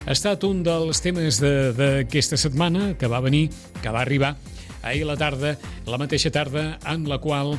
Ha estat un dels temes d'aquesta setmana que va arribar ahir a la tarda, la mateixa tarda en la qual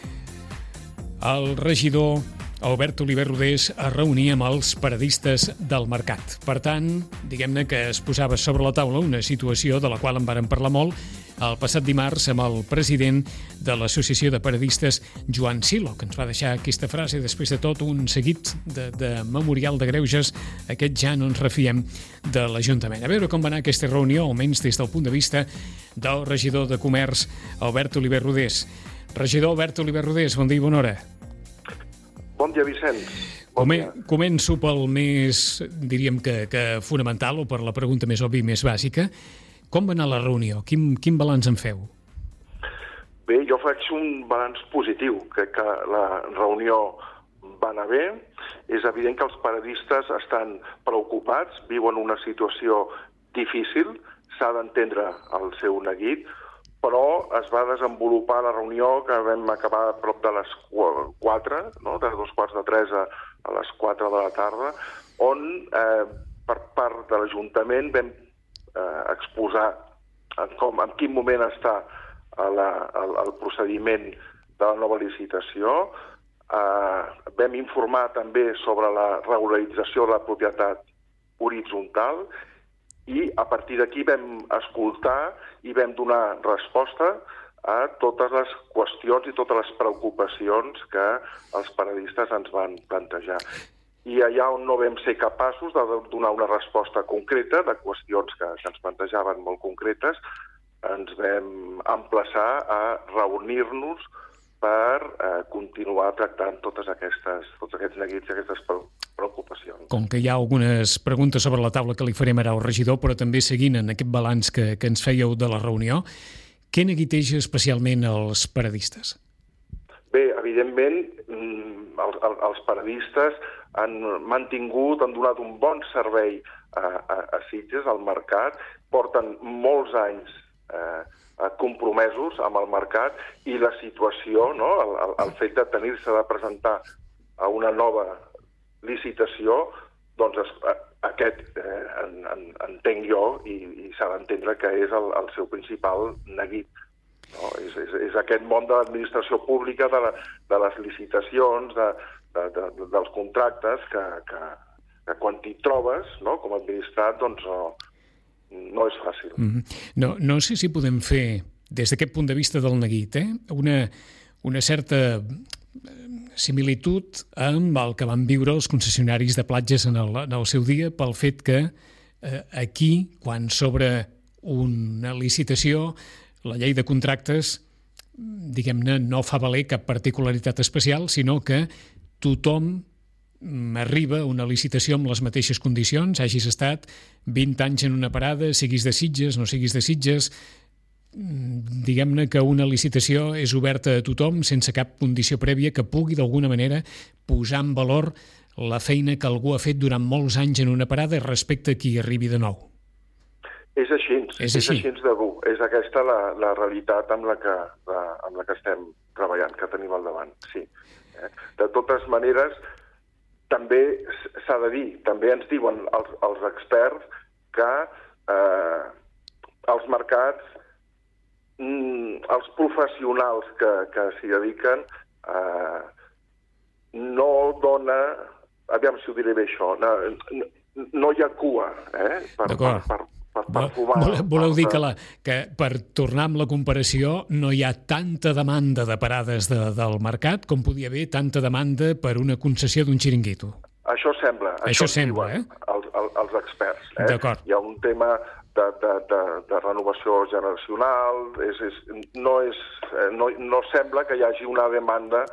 el regidor Albert Oliver Rodés es reunia amb els paradistes del mercat. Per tant, diguem-ne que es posava sobre la taula una situació de la qual en vàrem parlar molt el passat dimarts amb el president de l'Associació de Paradistes, Joan Silo, que ens va deixar aquesta frase després de tot un seguit de memorial de greuges. Aquest ja no ens refiem de l'Ajuntament. A veure com va anar aquesta reunió, almenys des del punt de vista del regidor de Comerç, Albert Oliver Rodés. Regidor Albert Oliver Rodés, bon dia i bona hora. Bon dia, Vicenç. Començo pel més, diríem que fonamental, o per la pregunta més òbvia i més bàsica. Com va anar la reunió? Quin balanç en feu? Bé, jo faig un balanç positiu. Crec que la reunió va anar bé. És evident que els paradistes estan preocupats, viuen una situació difícil, s'ha d'entendre el seu neguit, però es va desenvolupar la reunió que vam acabar a prop de les 4, no? De 2:45 a les 4 de la tarda, on per part de l'Ajuntament vam exposar en quin moment està el procediment de la nova licitació. Vam informar també sobre la regularització de la propietat horitzontal i a partir d'aquí vam escoltar i vam donar resposta a totes les qüestions i totes les preocupacions que els paradistes ens van plantejar. I allà on no vam ser capaços de donar una resposta concreta de qüestions que ens plantejaven molt concretes, ens vam emplaçar a reunir-nos per continuar tractant tots aquests neguits i aquestes preocupacions. Com que hi ha algunes preguntes sobre la taula que li farem ara al regidor, però també seguint en aquest balanç que ens fèieu de la reunió, què neguiteja especialment els paradistes? Bé, evidentment, els paradistes han donat un bon servei a Sitges, al mercat, porten molts anys compromesos amb el mercat i la situació, no? El fet de tenir-se de presentar a una nova licitació, doncs aquest entenc jo i s'ha d'entendre que és el seu principal neguit. No? És aquest món de l'administració pública, de les licitacions, dels contractes, que quan t'hi trobes, no? Com a administrat, doncs no és fàcil. No sé si podem fer, des d'aquest punt de vista del neguit, una certa similitud amb el que van viure els concessionaris de platges en el seu dia, pel fet que aquí, quan s'obre una licitació, la llei de contractes, diguem-ne, no fa valer cap particularitat especial, sinó que tothom arriba a una licitació amb les mateixes condicions, hagis estat 20 anys en una parada, siguis de Sitges, no siguis de Sitges. Diguem-ne que una licitació és oberta a tothom sense cap condició prèvia que pugui d'alguna manera posar en valor la feina que algú ha fet durant molts anys en una parada respecte a qui arribi de nou. És així de dur. És aquesta la realitat amb la que estem treballant, que tenim al davant, sí. De totes maneres, també s'ha de dir, també ens diuen els experts que els mercats, els professionals que s'hi dediquen, no dona, aviam si ho diré bé això, no hi ha cua per fumar. Voleu dir que per tornar amb la comparació no hi ha tanta demanda de parades del mercat com podia haver tanta demanda per una concessió d'un xiringuito? Això sembla. Això sembla, els experts. D'acord. Hi ha un tema de renovació generacional, no sembla que hi hagi una demanda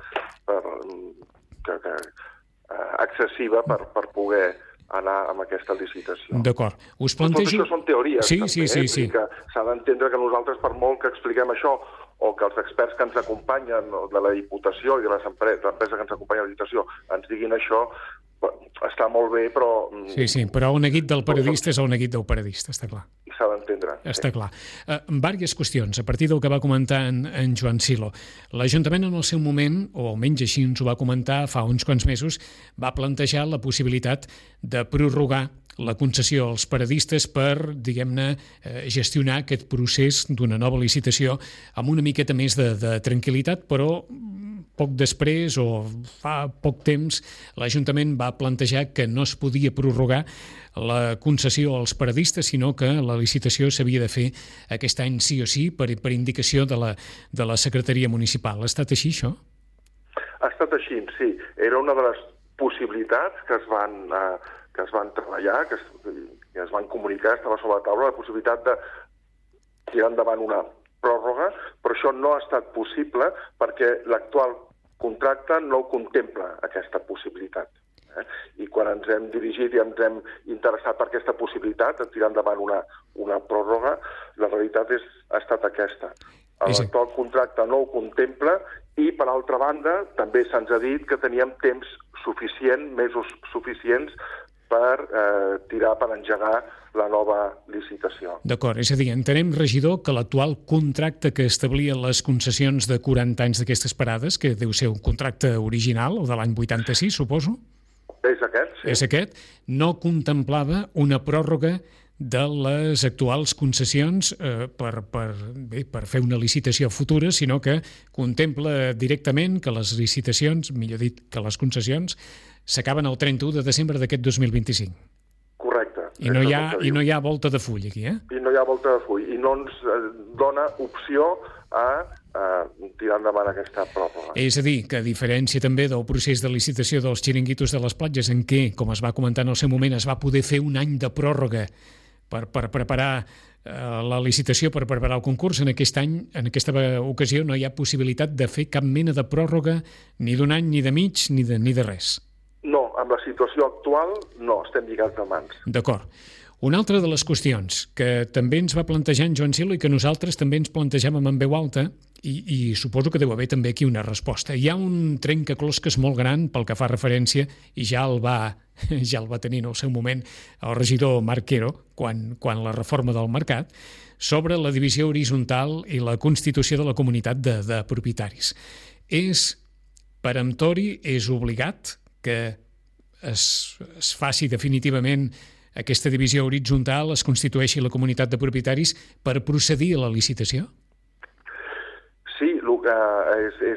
excessiva per poder anar amb aquesta licitació. D'acord. Us plantejo... Tot això són teories, sí. Que s'ha d'entendre que nosaltres, per molt que expliquem això, o que els experts que ens acompanyen, de la Diputació i de l'empresa que ens acompanya a la licitació, ens diguin això, està molt bé, però... Sí, però el neguit del paradista és el neguit del paradista, està clar. I s'ha d'entendre. Està clar. Vàries qüestions, a partir del que va comentar en Joan Silo. L'Ajuntament en el seu moment, o almenys així ens ho va comentar fa uns quants mesos, va plantejar la possibilitat de prorrogar la concessió als paradistes per, diguem-ne, gestionar aquest procés d'una nova licitació amb una miqueta més de tranquil·litat, però poc després o fa poc temps l'Ajuntament va plantejar que no es podia prorrogar la concessió als paradistes, sinó que la licitació s'havia de fer aquest any sí o sí per indicació de la Secretaria Municipal. Ha estat així, això? Ha estat així, sí. Era una de les possibilitats que es van treballar, que es van comunicar, estava sobre la taula, la possibilitat de tirar endavant una pròrroga, però això no ha estat possible perquè l'actual contracte no contempla aquesta possibilitat. I quan ens hem dirigit i ens hem interessat per aquesta possibilitat de tirar endavant una pròrroga, la realitat ha estat aquesta. L'actual contracte no ho contempla i, per altra banda, també se'ns ha dit que teníem temps suficient, mesos suficients, per engegar la nova licitació. D'acord, és a dir, entenem, regidor, que l'actual contracte que establia les concessions de 40 anys d'aquestes parades, que deu ser un contracte original, o de l'any 86, suposo? És aquest, sí. És aquest, no contemplava una pròrroga de les actuals concessions per fer una licitació futura, sinó que contempla directament que les licitacions, millor dit, que les concessions, s'acaben el 31 de desembre d'aquest 2025. Correcte. I no hi ha volta de full aquí, eh? I no hi ha volta de full. I no ens dona opció a tirar endavant aquesta pròrroga. És a dir, que a diferència també del procés de licitació dels xiringuitos de les platges, en què, com es va comentar en el seu moment, es va poder fer un any de pròrroga per preparar la licitació, per preparar el concurs, en aquesta ocasió no hi ha possibilitat de fer cap mena de pròrroga ni d'un any, ni de mig, ni de res. No, amb la situació actual no, estem lligats de mans. D'acord. Una altra de les qüestions que també ens va plantejar en Joan Silo i que nosaltres també ens plantejàvem en veu alta, i suposo que deu haver també aquí una resposta. Hi ha un trencaclosques molt gran pel que fa referència, i ja el va tenir en el seu moment el regidor Marc Quero, quan la reforma del mercat, sobre la divisió horitzontal i la constitució de la comunitat de propietaris. És peremptori, és obligat que es faci definitivament aquesta divisió horitzontal, es constitueixi la comunitat de propietaris per procedir a la licitació? Sí, el que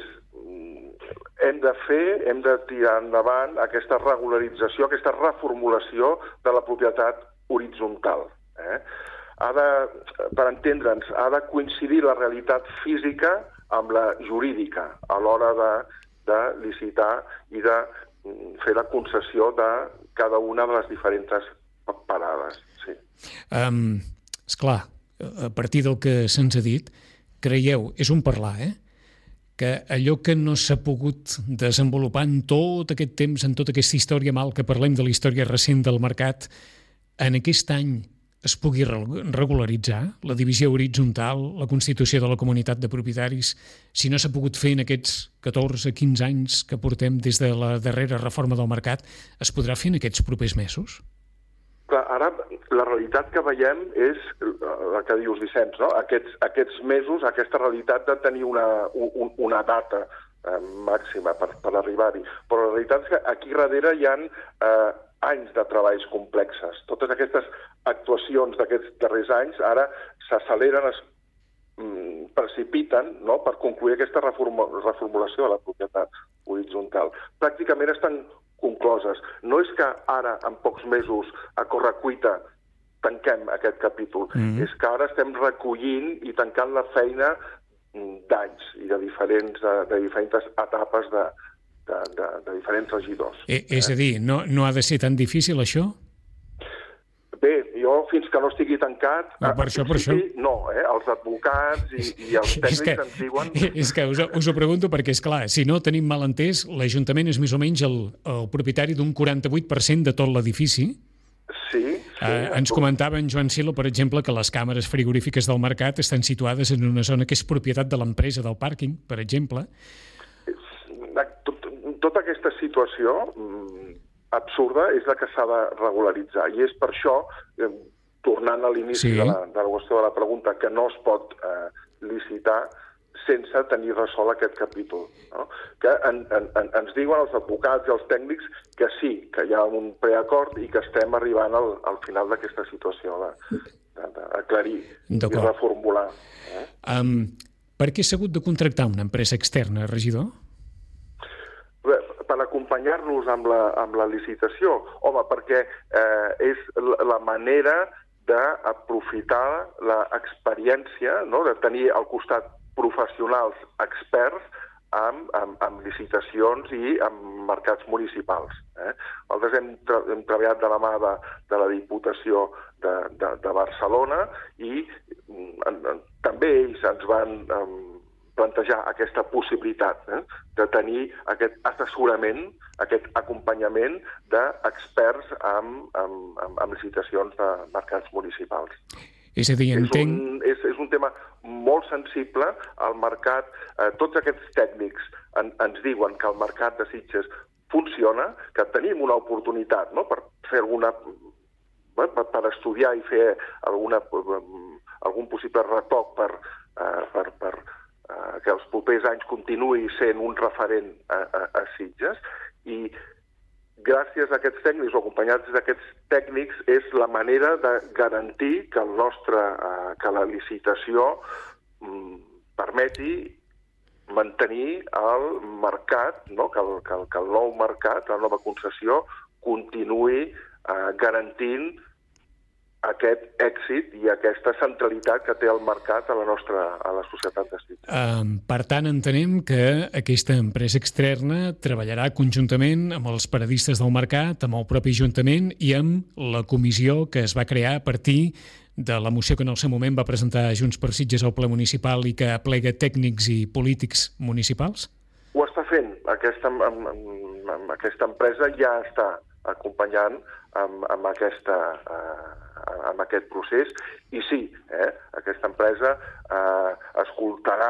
hem de tirar endavant aquesta regularització, aquesta reformulació de la propietat horitzontal. Per entendre'ns, ha de coincidir la realitat física amb la jurídica a l'hora de licitar i de fer la concessió de cada una de les diferents parades. Sí. Esclar, a partir del que se'ns ha dit, creieu, és un parlar, que allò que no s'ha pogut desenvolupar en tot aquest temps, en tota aquesta història mal que parlem de la història recent del mercat, en aquest any es pugui regularitzar la divisió horitzontal, la constitució de la comunitat de propietaris, si no s'ha pogut fer en aquests 14-15 anys que portem des de la darrera reforma del mercat, es podrà fer en aquests propers mesos? Clar, ara la realitat que veiem és la que dius, Vicenç, no? Aquests mesos, aquesta realitat de tenir una data màxima per arribar-hi. Però la realitat és que aquí darrere hi ha anys de treballs complexes. Totes aquestes actuacions d'aquests darrers anys ara s'acceleren, es precipiten, no?, per concluir aquesta reformulació de la propietat horitzontal. Pràcticament estan concloses. No és que ara, en pocs mesos, a correcuita, tanquem aquest capítol. És que ara estem recollint i tancant la feina d'anys i de diferents etapes de diferents regidors. És a dir, no ha de ser tan difícil, això? Bé, jo fins que no estigui tancat... Per això. No, els advocats i els tècnics ens diuen... És que us ho pregunto perquè, esclar, si no tenim mal entès, l'Ajuntament és més o menys el propietari d'un 48% de tot l'edifici. Sí. Ens comentava en Joan Silo, per exemple, que les càmeres frigorífiques del mercat estan situades en una zona que és propietat de l'empresa del pàrquing, per exemple. Tota aquesta situació absurda és la que s'ha de regularitzar i és per això, tornant a l'inici de la qüestió de la pregunta, que no es pot licitar sense tenir resolt aquest capítol. No? Que ens diuen els advocats i els tècnics que sí, que hi ha un preacord i que estem arribant al final d'aquesta situació d'aclarir i reformular. Per què s'ha hagut de contractar una empresa externa, regidor? Per acompanyar-nos amb la licitació. Home, perquè és la manera d'aprofitar l'experiència, no? De tenir al costat professionals experts amb licitacions i amb mercats municipals. Nosaltres hem treballat de la mà de la Diputació de Barcelona i també ells ens van plantejar aquesta possibilitat de tenir aquest assessorament, aquest acompanyament d'experts amb licitacions de mercats municipals. És a dir, entenc... És un tema molt sensible al mercat. Tots aquests tècnics ens diuen que el mercat de Sitges funciona, que tenim una oportunitat, no?, per fer per estudiar i fer algun possible retoc per que els propers anys continuï sent un referent a Sitges, i gràcies a aquests tècnics o acompanyats d'aquests tècnics és la manera de garantir que que la licitació permeti mantenir el mercat, no? que el nou mercat, la nova concessió, continuï garantint aquest èxit i aquesta centralitat que té el mercat a la societat de Sitges. Per tant, entenem que aquesta empresa externa treballarà conjuntament amb els paradistes del mercat, amb el propi Ajuntament i amb la comissió que es va crear a partir de la moció que en el seu moment va presentar Junts per Sitges al ple municipal i que aplega tècnics i polítics municipals? Ho està fent. Aquesta empresa ja està acompanyant amb aquest procés, i sí, aquesta empresa escoltarà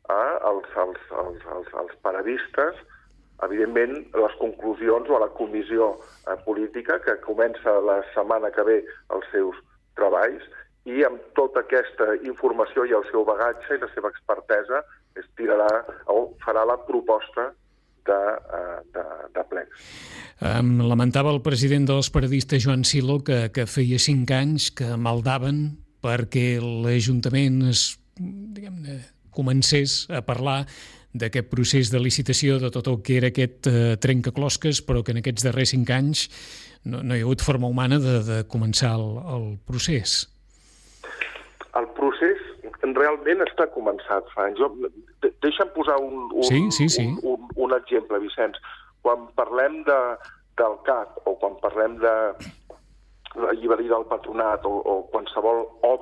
els paradistes, evidentment les conclusions o la comissió política que comença la setmana que ve els seus treballs, i amb tota aquesta informació i el seu bagatge i la seva expertesa farà la proposta de plecs. Lamentava el president dels paradistes, Joan Siló, que feia 5 anys que maldaven perquè l'Ajuntament comencés a parlar d'aquest procés de licitació, de tot el que era aquest trencaclosques, però que en aquests darrers 5 anys no hi ha hagut forma humana de començar el procés. El procés realment està començat fa anys. Deixa'm posar un exemple, Vicenç. Quan parlem del CAP o quan parlem de la llibreria del Patronat o qualsevol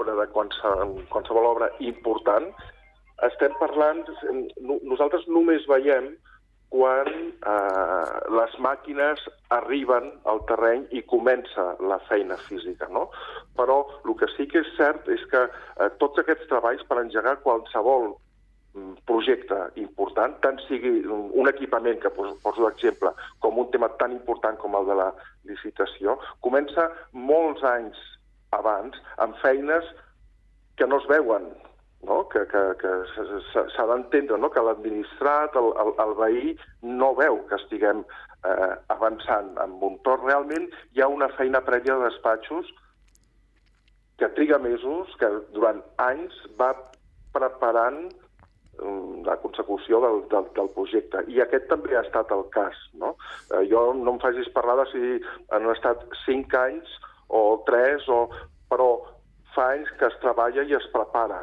obra important, estem parlant... Nosaltres només veiem quan les màquines arriben al terreny i comença la feina física, no? Però el que sí que és cert és que tots aquests treballs per engegar qualsevol projecte important, tant sigui un equipament, que poso l'exemple, com un tema tan important com el de la licitació, comença molts anys abans amb feines que no es veuen, no? Que s'ha d'entendre, no? Que l'administrat, el veí, no veu que estiguem avançant amb un torn. Realment hi ha una feina prèvia de despatxos que triga mesos, que durant anys va preparant la consecució del projecte. I aquest també ha estat el cas, no? Jo no em facis parlar de si han estat 5 anys o 3, però fa anys que es treballa i es prepara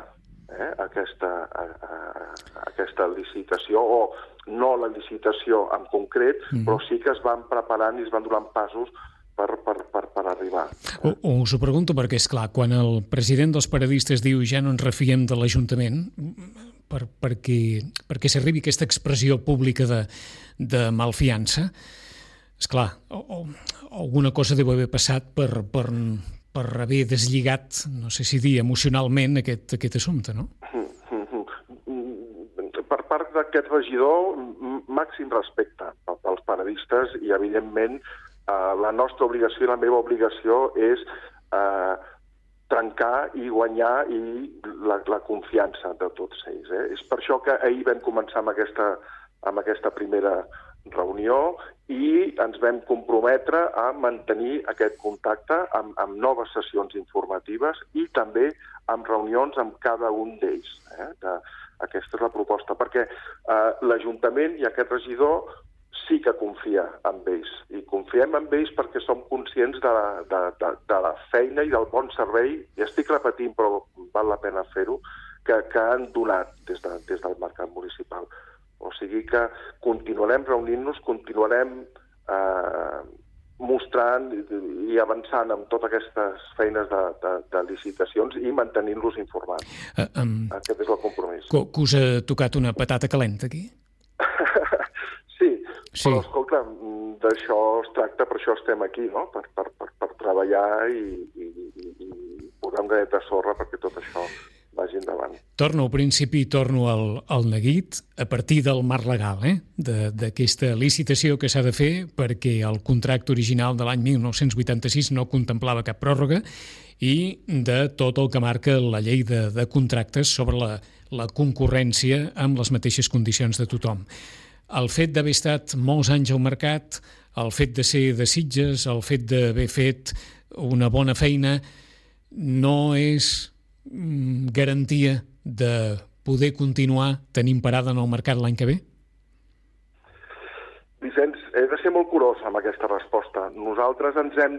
aquesta licitació, o no la licitació en concret, però sí que es van preparant i es van donant passos per arribar. Us ho pregunto perquè, esclar, quan el president dels paradistes diu ja no ens refiem de l'Ajuntament, perquè s'arribi aquesta expressió pública de malfiança, esclar, alguna cosa deu haver passat per haver deslligat, no sé si dir, emocionalment aquest assumpte, no? Per part d'aquest regidor, màxim respecte pels paradistes, i evidentment la nostra obligació i la meva obligació és trencar i guanyar i la confiança de tots ells. És per això que ahir vam començar amb aquesta primera reunió i ens vam comprometre a mantenir aquest contacte amb noves sessions informatives i també amb reunions amb cada un d'ells. Aquesta és la proposta, perquè l'Ajuntament i aquest regidor sí que confia en ells. I confiem en ells perquè som conscients de la feina i del bon servei, i estic repetint, però val la pena fer-ho, que han donat des del mercat municipal. O sigui que continuarem reunint-nos, continuarem mostrant i avançant amb totes aquestes feines de licitacions i mantenint-los informats. Aquest és el compromís. Que us ha tocat una patata calenta, aquí? Sí, però escolta, d'això es tracta, per això estem aquí, no? Per treballar i posar un granet de sorra perquè tot això vagi endavant. Torno al principi, torno al neguit, a partir del marc legal, d'aquesta licitació que s'ha de fer, perquè el contracte original de l'any 1986 no contemplava cap pròrroga, i de tot el que marca la llei de contractes sobre la concurrència amb les mateixes condicions de tothom. El fet d'haver estat molts anys al mercat, el fet de ser de Sitges, el fet d'haver fet una bona feina, no és garantia de poder continuar tenint parada en el mercat l'any que ve? Vicenç, he de ser molt curós amb aquesta resposta. Nosaltres ens hem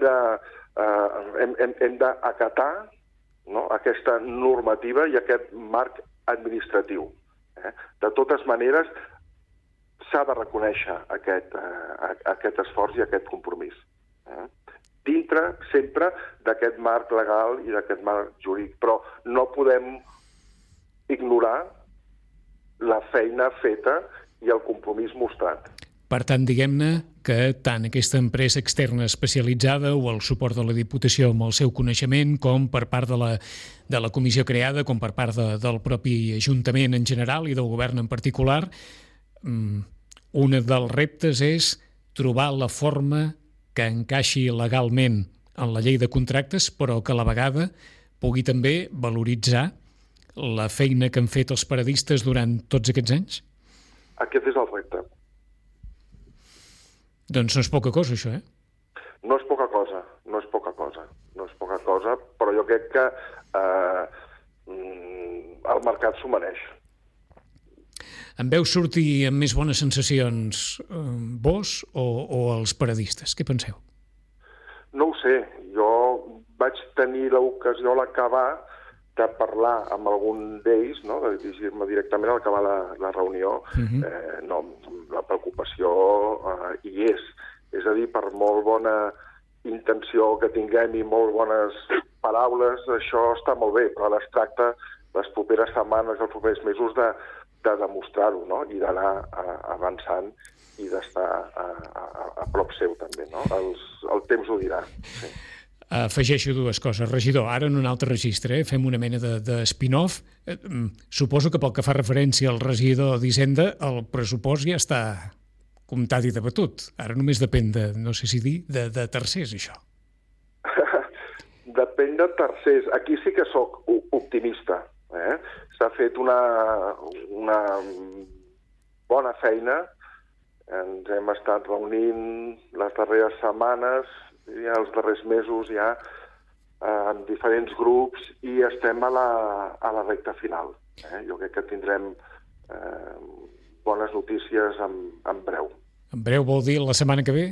d'acatar, no, aquesta normativa i aquest marc administratiu. De totes maneres, s'ha de reconèixer aquest esforç i aquest compromís. Dintre, sempre, d'aquest marc legal i d'aquest marc jurídic. Però no podem ignorar la feina feta i el compromís mostrat. Per tant, diguem-ne que tant aquesta empresa externa especialitzada o el suport de la Diputació amb el seu coneixement, com per part de la comissió creada, com per part del propi Ajuntament en general i del govern en particular, un dels reptes és trobar la forma que encaixi legalment en la llei de contractes, però que a la vegada pugui també valoritzar la feina que han fet els paradistes durant tots aquests anys? Aquest és el repte. Doncs no és poca cosa, això, No és poca cosa, però jo crec que el mercat s'ho mereix. En veus sortir amb més bones sensacions vos o els paradistes? Què penseu? No ho sé. Jo vaig tenir l'ocasió a l'acabar de parlar amb algun d'ells, no? De dirigir-me directament al acabar la reunió. No, la preocupació hi és. És a dir, per molt bona intenció que tinguem i molt bones paraules, això està molt bé, però ara es tracta les properes setmanes, els propers mesos de demostrar-ho, no? I d'anar avançant i d'estar a prop seu també, no? El temps ho dirà. Sí. Afegeixo dues coses. Regidor, ara en un altre registre, fem una mena de spin-off. Suposo que pel que fa referència al regidor d'Hisenda, el pressupost ja està comptat i debatut. Ara només depèn no sé si dir, de tercers, això. Depèn de tercers. Aquí sí que sóc optimista. S'ha fet una bona feina. Ens hem estat reunint les darreres setmanes i els darrers mesos ja en diferents grups i estem a la recta final. Jo crec que tindrem bones notícies en breu. En breu vol dir la setmana que ve?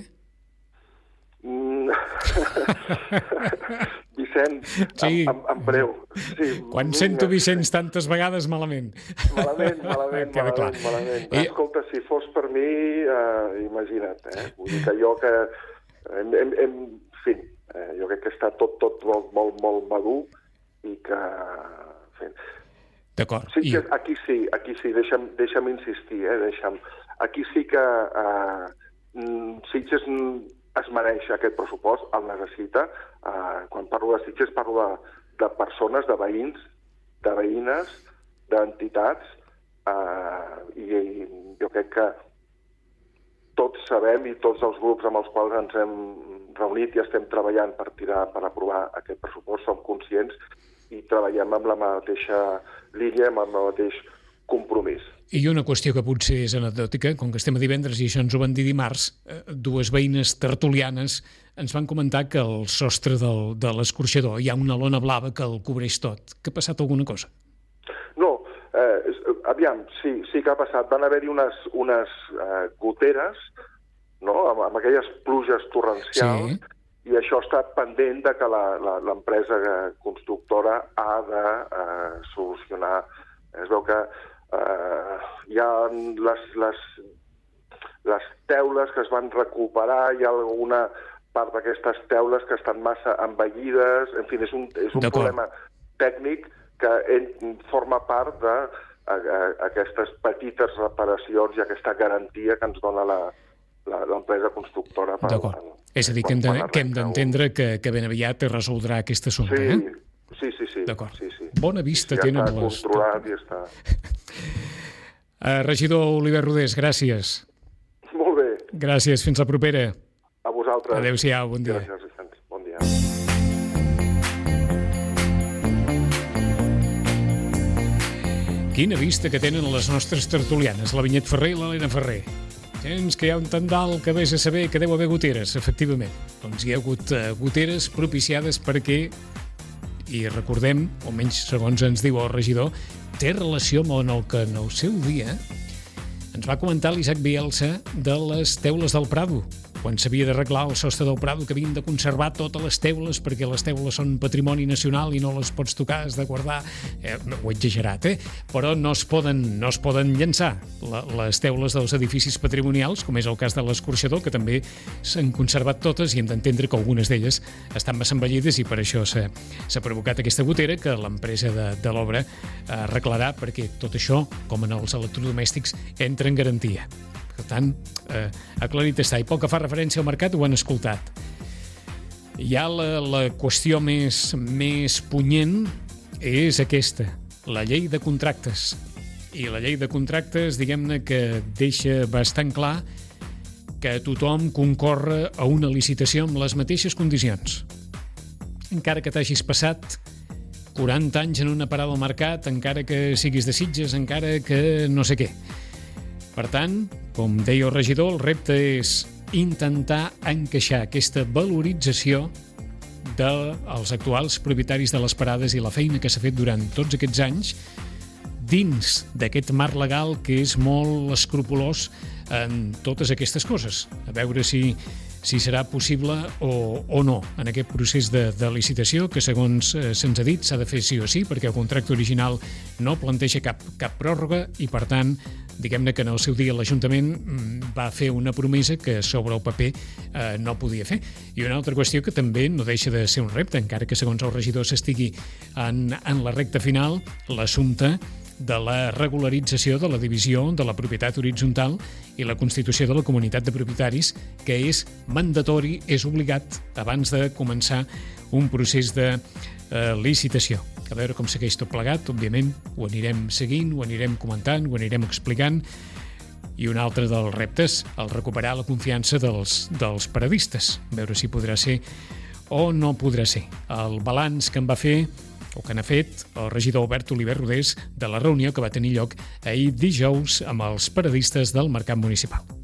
Vicent, sí. En breu. Sí, quan sento Vicenç tantes vegades, malament. Malament. Escolta, si fos per mi, imagina't, vull dir que jo que... En fi, jo crec que està tot molt madur i que... D'acord. Sí, aquí sí, deixa'm insistir, aquí sí que Sitges es mereix aquest pressupost, el necessita. Quan parlo de Sitges parlo de persones, de veïns, de veïnes, d'entitats, i jo crec que tots sabem i tots els grups amb els quals ens hem reunit i estem treballant per aprovar aquest pressupost, som conscients i treballem amb la mateixa línia, amb el mateix compromís. I una qüestió que potser és anecdòtica, com que estem a divendres i això ens ho van dir dimarts, dues veïnes tertulianes ens van comentar que al sostre de l'escorxador hi ha una lona blava que el cobreix tot. Que ha passat alguna cosa? No, aviam, sí que ha passat. Van haver-hi unes goteres, no?, amb aquelles pluges torrencials, i això està pendent de que l'empresa constructora ha de solucionar. Es veu que hi ha les teules que es van recuperar, hi ha alguna part d'aquestes teules que estan massa envellides, en fi, és un problema tècnic que forma part d'aquestes petites reparacions i aquesta garantia que ens dona l'empresa constructora. D'acord. És a dir, que hem d'entendre que ben aviat es resoldrà aquest assumpte, eh? Sí. D'acord. Sí. Bona vista tenen les... Ja està controlat i està... Regidor Oliver Rodés, gràcies. Molt bé. Gràcies, fins la propera. A vosaltres. Adéu-siau, bon dia. Gràcies, Vicenç. Bon dia. Quina vista que tenen les nostres tertulianes, la Vinyet Ferrer i l'Helena Ferrer. Gens que hi ha un tant dalt que vés a saber que deu haver goteres, efectivament. Doncs hi ha hagut goteres propiciades perquè, i recordem, o menys segons ens diu el regidor, té relació amb el que en el seu dia ens va comentar l'Isaac Bielsa de les teules del Prado, quan s'havia d'arreglar el sostre del Prado, que havien de conservar totes les teules perquè les teules són patrimoni nacional i no les pots tocar, has de guardar. Ho he exagerat, però no es poden llançar les teules dels edificis patrimonials, com és el cas de l'escorxador, que també s'han conservat totes i hem d'entendre que algunes d'elles estan massa envellides i per això s'ha provocat aquesta gotera que l'empresa de l'obra arreglarà, perquè tot això, com en els electrodomèstics, entra en garantia. Per tant, aclarit està. I pel que fa referència al mercat, ho han escoltat. Hi ha la qüestió més punyent és aquesta, la llei de contractes. I la llei de contractes, diguem-ne que deixa bastant clar que tothom concorre a una licitació amb les mateixes condicions. Encara que t'hagis passat 40 anys en una parada al mercat, encara que siguis de Sitges, encara que no sé què. Per tant, com deia el regidor, el repte és intentar encaixar aquesta valorització dels actuals propietaris de les parades i la feina que s'ha fet durant tots aquests anys dins d'aquest marc legal que és molt escrupolós en totes aquestes coses. A veure si serà possible o no en aquest procés de licitació que, segons se'ns ha dit, s'ha de fer sí o sí, perquè el contracte original no planteja cap pròrroga i, per tant, diguem-ne que en el seu dia l'Ajuntament va fer una promesa que sobre el paper no podia fer. I una altra qüestió que també no deixa de ser un repte, encara que segons el regidor s'estigui en la recta final, l'assumpte de la regularització de la divisió de la propietat horitzontal i la constitució de la comunitat de propietaris, que és mandatori, és obligat abans de començar un procés de licitació. A veure com segueix tot plegat, òbviament ho anirem seguint, ho anirem comentant, ho anirem explicant. I un altre dels reptes, el recuperar la confiança dels paradistes, veure si podrà ser o no podrà ser. El balanç que en va fer o que n'ha fet el regidor Albert Oliver Rodés de la reunió que va tenir lloc ahir dijous amb els paradistes del mercat municipal.